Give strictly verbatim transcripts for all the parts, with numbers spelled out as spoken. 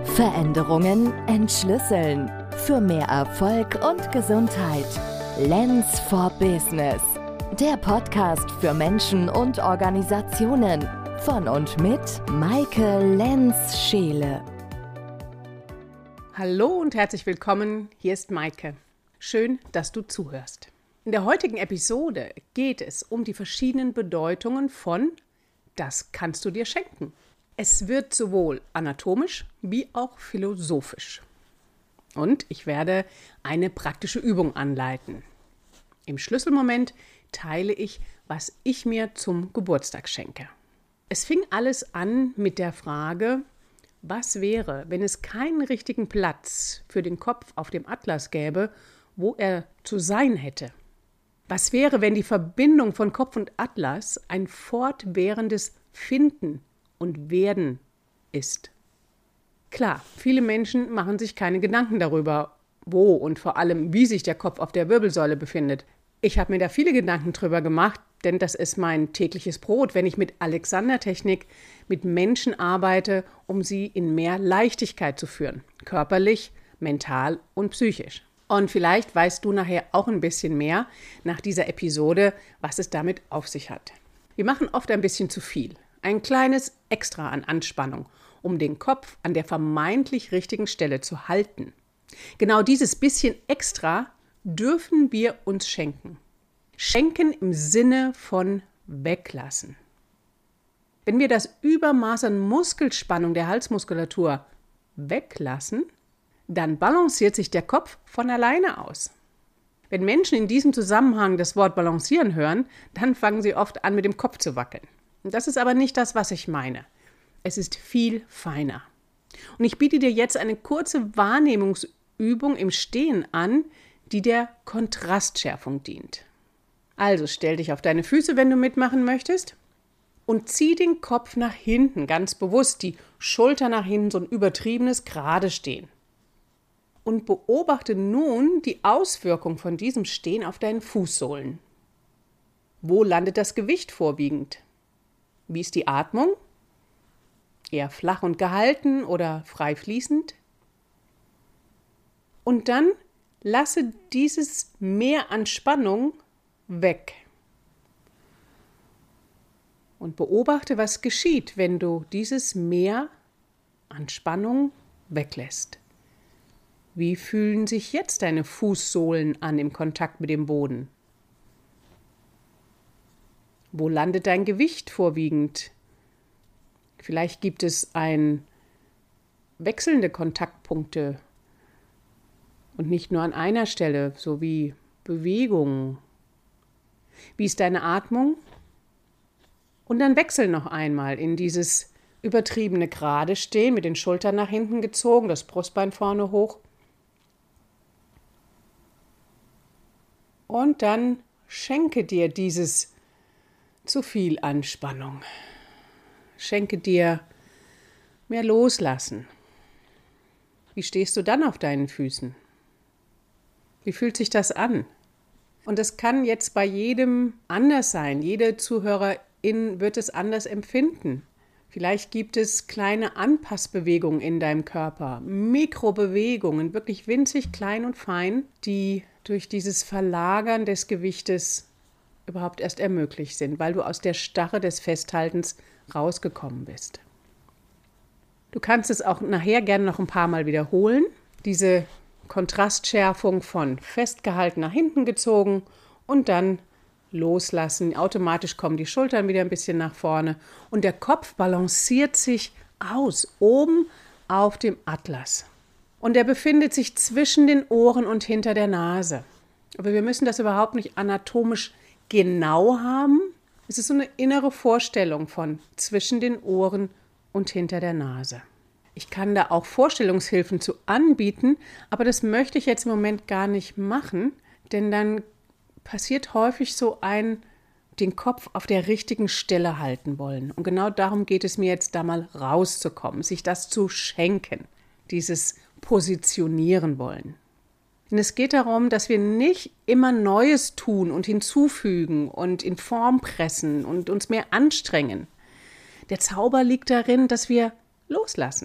Veränderungen entschlüsseln. Für mehr Erfolg und Gesundheit. Lens for Business. Der Podcast für Menschen und Organisationen. Von und mit Maike Lenz-Scheele. Hallo und herzlich willkommen. Hier ist Maike. Schön, dass du zuhörst. In der heutigen Episode geht es um die verschiedenen Bedeutungen von „Das kannst du dir schenken". Es wird sowohl anatomisch wie auch philosophisch. Und ich werde eine praktische Übung anleiten. Im Schlüsselmoment teile ich, was ich mir zum Geburtstag schenke. Es fing alles an mit der Frage, was wäre, wenn es keinen richtigen Platz für den Kopf auf dem Atlas gäbe, wo er zu sein hätte? Was wäre, wenn die Verbindung von Kopf und Atlas ein fortwährendes Finden und Werden ist? Klar, viele Menschen machen sich keine Gedanken darüber, wo und vor allem, wie sich der Kopf auf der Wirbelsäule befindet. Ich habe mir da viele Gedanken drüber gemacht, denn das ist mein tägliches Brot, wenn ich mit Alexander-Technik mit Menschen arbeite, um sie in mehr Leichtigkeit zu führen. Körperlich, mental und psychisch. Und vielleicht weißt du nachher auch ein bisschen mehr nach dieser Episode, was es damit auf sich hat. Wir machen oft ein bisschen zu viel. Ein kleines Extra an Anspannung, um den Kopf an der vermeintlich richtigen Stelle zu halten. Genau dieses bisschen Extra dürfen wir uns schenken. Schenken im Sinne von weglassen. Wenn wir das Übermaß an Muskelspannung der Halsmuskulatur weglassen, dann balanciert sich der Kopf von alleine aus. Wenn Menschen in diesem Zusammenhang das Wort balancieren hören, dann fangen sie oft an, mit dem Kopf zu wackeln. Das ist aber nicht das, was ich meine. Es ist viel feiner. Und ich biete dir jetzt eine kurze Wahrnehmungsübung im Stehen an, die der Kontrastschärfung dient. Also stell dich auf deine Füße, wenn du mitmachen möchtest, und zieh den Kopf nach hinten, ganz bewusst, die Schulter nach hinten, so ein übertriebenes gerade Stehen. Und beobachte nun die Auswirkung von diesem Stehen auf deinen Fußsohlen. Wo landet das Gewicht vorwiegend? Wie ist die Atmung? Eher flach und gehalten oder frei fließend? Und dann lasse dieses Mehr an Spannung weg. Und beobachte, was geschieht, wenn du dieses Mehr an Spannung weglässt. Wie fühlen sich jetzt deine Fußsohlen an im Kontakt mit dem Boden? Wo landet dein Gewicht vorwiegend? Vielleicht gibt es ein wechselnde Kontaktpunkte und nicht nur an einer Stelle, sowie Bewegungen. Wie ist deine Atmung? Und dann wechsel noch einmal in dieses übertriebene gerade Stehen mit den Schultern nach hinten gezogen, das Brustbein vorne hoch. Und dann schenke dir dieses zu viel Anspannung. Schenke dir mehr Loslassen. Wie stehst du dann auf deinen Füßen? Wie fühlt sich das an? Und das kann jetzt bei jedem anders sein. Jede Zuhörerin wird es anders empfinden. Vielleicht gibt es kleine Anpassbewegungen in deinem Körper, Mikrobewegungen, wirklich winzig klein und fein, die durch dieses Verlagern des Gewichtes überhaupt erst ermöglicht sind, weil du aus der Starre des Festhaltens rausgekommen bist. Du kannst es auch nachher gerne noch ein paar Mal wiederholen. Diese Kontrastschärfung von festgehalten nach hinten gezogen und dann loslassen. Automatisch kommen die Schultern wieder ein bisschen nach vorne und der Kopf balanciert sich aus, oben auf dem Atlas. Und er befindet sich zwischen den Ohren und hinter der Nase. Aber wir müssen das überhaupt nicht anatomisch genau haben. Es ist so eine innere Vorstellung von zwischen den Ohren und hinter der Nase. Ich kann da auch Vorstellungshilfen zu anbieten, aber das möchte ich jetzt im Moment gar nicht machen, denn dann passiert häufig so ein, den Kopf auf der richtigen Stelle halten wollen. Und genau darum geht es mir jetzt, da mal rauszukommen, sich das zu schenken, dieses Positionieren wollen. Denn es geht darum, dass wir nicht immer Neues tun und hinzufügen und in Form pressen und uns mehr anstrengen. Der Zauber liegt darin, dass wir loslassen.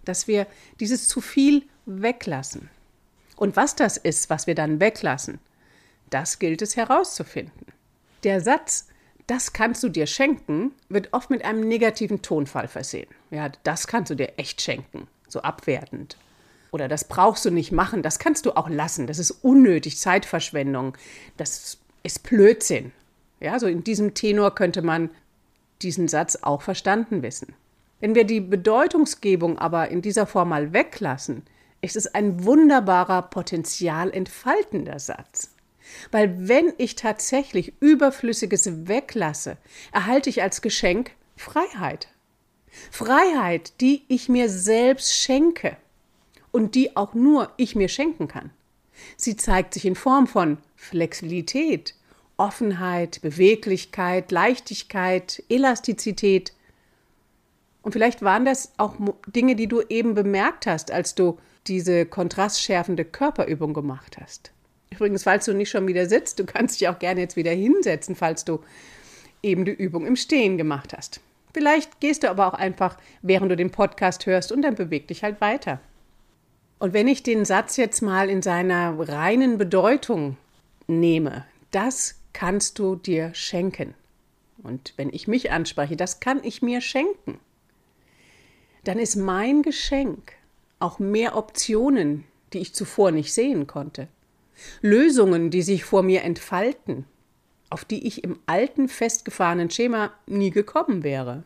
dass wir dieses zu viel weglassen. Und was das ist, was wir dann weglassen, das gilt es herauszufinden. Der Satz, das kannst du dir schenken, wird oft mit einem negativen Tonfall versehen. Ja, das kannst du dir echt schenken, so abwertend. Oder das brauchst du nicht machen, das kannst du auch lassen, das ist unnötig, Zeitverschwendung, das ist Blödsinn. Ja, so in diesem Tenor könnte man diesen Satz auch verstanden wissen. Wenn wir die Bedeutungsgebung aber in dieser Form mal weglassen, ist es ein wunderbarer, potenzialentfaltender Satz. Weil wenn ich tatsächlich Überflüssiges weglasse, erhalte ich als Geschenk Freiheit. Freiheit, die ich mir selbst schenke und die auch nur ich mir schenken kann. Sie zeigt sich in Form von Flexibilität, Offenheit, Beweglichkeit, Leichtigkeit, Elastizität. Und vielleicht waren das auch Dinge, die du eben bemerkt hast, als du diese kontrastschärfende Körperübung gemacht hast. Übrigens, falls du nicht schon wieder sitzt, du kannst dich auch gerne jetzt wieder hinsetzen, falls du eben die Übung im Stehen gemacht hast. Vielleicht gehst du aber auch einfach, während du den Podcast hörst, und dann beweg dich halt weiter. Und wenn ich den Satz jetzt mal in seiner reinen Bedeutung nehme, das kannst du dir schenken. Und wenn ich mich anspreche, das kann ich mir schenken, dann ist mein Geschenk auch mehr Optionen, die ich zuvor nicht sehen konnte. Lösungen, die sich vor mir entfalten, auf die ich im alten, festgefahrenen Schema nie gekommen wäre.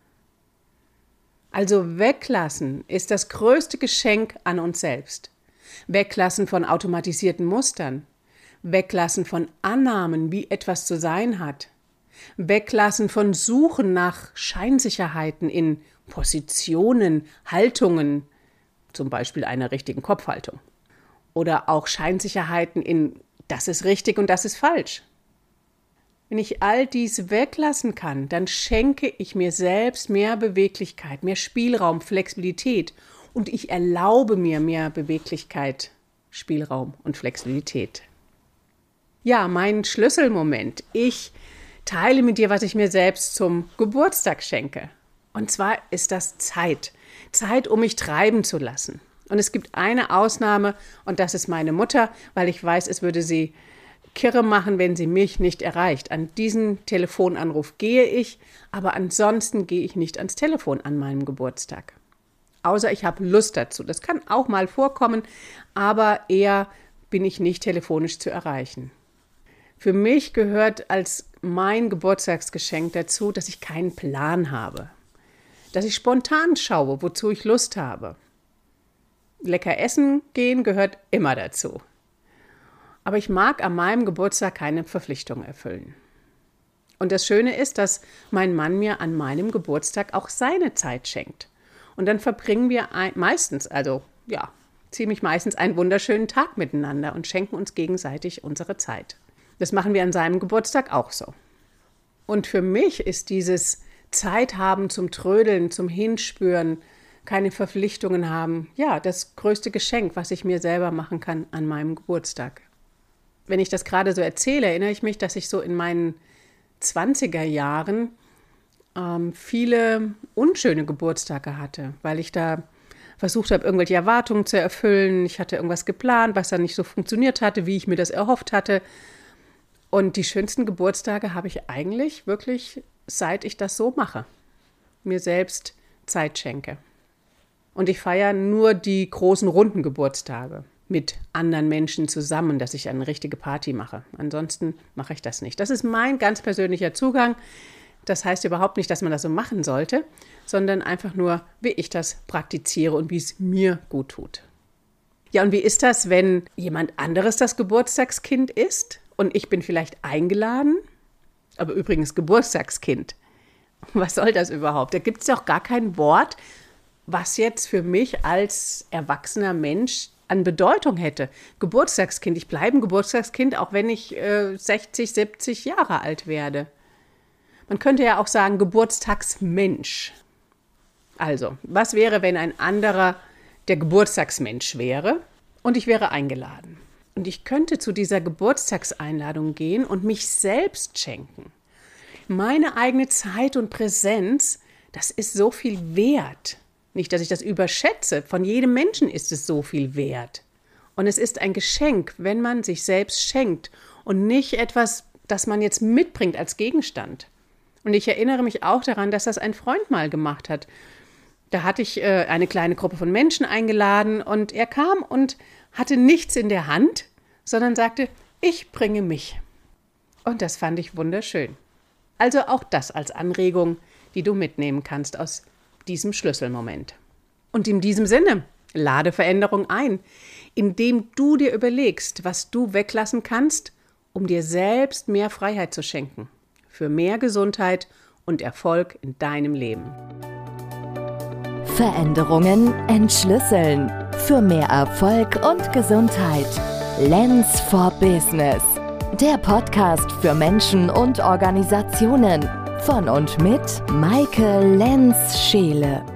Also weglassen ist das größte Geschenk an uns selbst. Weglassen von automatisierten Mustern. Weglassen von Annahmen, wie etwas zu sein hat. Weglassen von Suchen nach Scheinsicherheiten in Positionen, Haltungen, zum Beispiel einer richtigen Kopfhaltung. Oder auch Scheinsicherheiten in das ist richtig und das ist falsch. Wenn ich all dies weglassen kann, dann schenke ich mir selbst mehr Beweglichkeit, mehr Spielraum, Flexibilität und ich erlaube mir mehr Beweglichkeit, Spielraum und Flexibilität. Ja, mein Schlüsselmoment. Ich teile mit dir, was ich mir selbst zum Geburtstag schenke. Und zwar ist das Zeit. Zeit, um mich treiben zu lassen. Und es gibt eine Ausnahme und das ist meine Mutter, weil ich weiß, es würde sie kirre machen, wenn sie mich nicht erreicht. An diesen Telefonanruf gehe ich, aber ansonsten gehe ich nicht ans Telefon an meinem Geburtstag. Außer ich habe Lust dazu. Das kann auch mal vorkommen, aber eher bin ich nicht telefonisch zu erreichen. Für mich gehört als mein Geburtstagsgeschenk dazu, dass ich keinen Plan habe. Dass ich spontan schaue, wozu ich Lust habe. Lecker essen gehen gehört immer dazu. Aber ich mag an meinem Geburtstag keine Verpflichtung erfüllen. Und das Schöne ist, dass mein Mann mir an meinem Geburtstag auch seine Zeit schenkt. Und dann verbringen wir ein, meistens, also ja, ziemlich meistens einen wunderschönen Tag miteinander und schenken uns gegenseitig unsere Zeit. Das machen wir an seinem Geburtstag auch so. Und für mich ist dieses Zeit haben zum Trödeln, zum Hinspüren, keine Verpflichtungen haben, ja, das größte Geschenk, was ich mir selber machen kann an meinem Geburtstag. Wenn ich das gerade so erzähle, erinnere ich mich, dass ich so in meinen zwanziger Jahren ähm, viele unschöne Geburtstage hatte, weil ich da versucht habe, irgendwelche Erwartungen zu erfüllen. Ich hatte irgendwas geplant, was dann nicht so funktioniert hatte, wie ich mir das erhofft hatte. Und die schönsten Geburtstage habe ich eigentlich wirklich, seit ich das so mache, mir selbst Zeit schenke. Und ich feiere nur die großen runden Geburtstage mit anderen Menschen zusammen, dass ich eine richtige Party mache. Ansonsten mache ich das nicht. Das ist mein ganz persönlicher Zugang. Das heißt überhaupt nicht, dass man das so machen sollte, sondern einfach nur, wie ich das praktiziere und wie es mir gut tut. Ja, und wie ist das, wenn jemand anderes das Geburtstagskind ist und ich bin vielleicht eingeladen? Aber übrigens Geburtstagskind. Was soll das überhaupt? Da gibt es auch gar kein Wort, was jetzt für mich als erwachsener Mensch an Bedeutung hätte. Geburtstagskind. Ich bleibe ein Geburtstagskind, auch wenn ich äh, sechzig, siebzig Jahre alt werde. Man könnte ja auch sagen Geburtstagsmensch. Also, was wäre, wenn ein anderer der Geburtstagsmensch wäre und ich wäre eingeladen? Und ich könnte zu dieser Geburtstagseinladung gehen und mich selbst schenken. Meine eigene Zeit und Präsenz, das ist so viel wert. Nicht, dass ich das überschätze. Von jedem Menschen ist es so viel wert. Und es ist ein Geschenk, wenn man sich selbst schenkt und nicht etwas, das man jetzt mitbringt als Gegenstand. Und ich erinnere mich auch daran, dass das ein Freund mal gemacht hat. Da hatte ich äh, eine kleine Gruppe von Menschen eingeladen und er kam und hatte nichts in der Hand, sondern sagte, ich bringe mich. Und das fand ich wunderschön. Also auch das als Anregung, die du mitnehmen kannst aus diesem Schlüsselmoment. Und in diesem Sinne, lade Veränderung ein, indem du dir überlegst, was du weglassen kannst, um dir selbst mehr Freiheit zu schenken. Für mehr Gesundheit und Erfolg in deinem Leben. Veränderungen entschlüsseln. Für mehr Erfolg und Gesundheit. Lens for Business. Der Podcast für Menschen und Organisationen. Von und mit Maike Lenz-Scheele.